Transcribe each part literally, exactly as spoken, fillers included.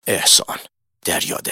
احسان دریادل.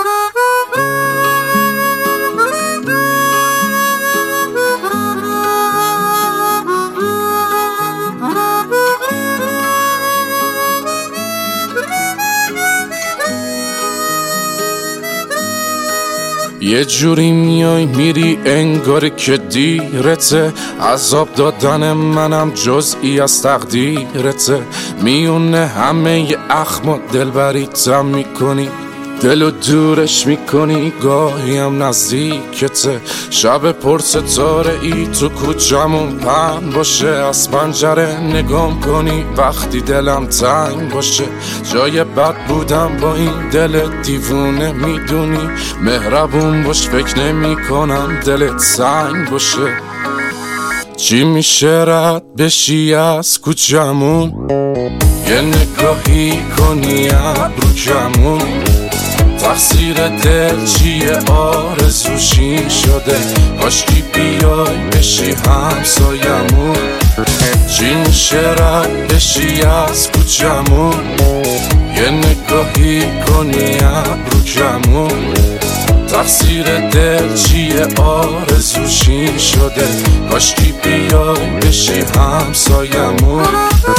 یه جوری میای میری انگار که دیرته، عذاب دادن منم جزئی از تقدیرته. میونه همه ی اخم دلبریتم میکنی، دلو دورش میکنی، گاهی هم نزدیکته. شب پر ستاره ای تو کوچمون پهن باشه، از پنجره نگام کنی وقتی دلم تنگ باشه. جای بد بودم با این دل دیوونه میدونی، مهربون باش فکر نمی کنم دلت سنگ باشه. چی میشه رد بشی از کوچمون، یه نگاهی کنی ابرو کمون. تقصیر دل چیه آرزوشی شده، کاشکی بیای بشی همسایمون. چی میشه رد بشی از کوچمون، یه نگاهی کنی ابرو کمون. تقصیر دل چیه آرزوشی شده، کاشکی بیای بشی همسایمون.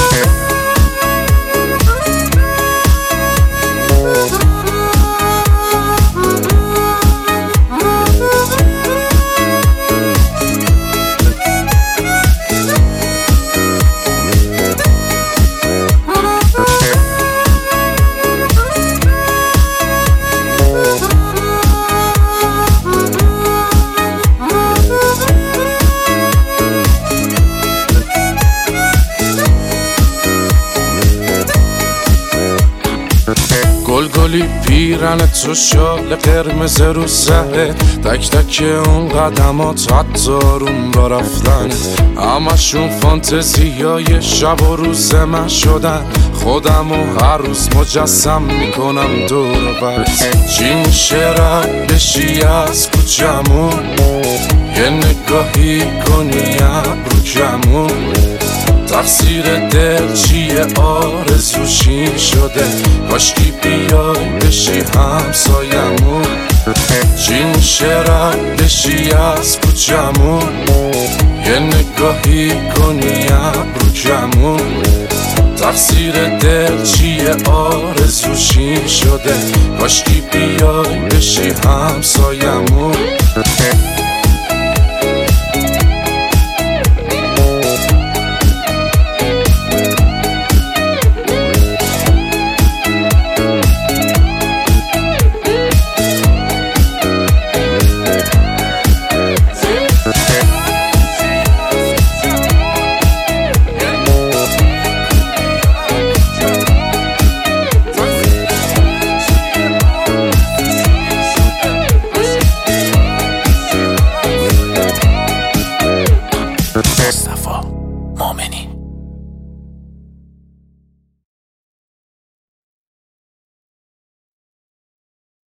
گلگلی پیرن تو شال قرمز رو سره، تک تک اون قدمات حتی روم با رفتن. همشون فانتزیای شب و روز من شدن، خودم و هر روز مجسم میکنم دور بر. چی میشه رد بشی از کوچمون، یه نگاهی کنی ابرو کمون. تقصیر دل چیه آرزوشی شده، کاشکی بیای بشی همسایمون. چی میشه رد بشی از کوچمون، یه نگاهی کنی ابرو کمون. تقصیر دل چیه آرزوشی شده، کاشکی بیای بشی همسایمون. مصطفی مؤمنی.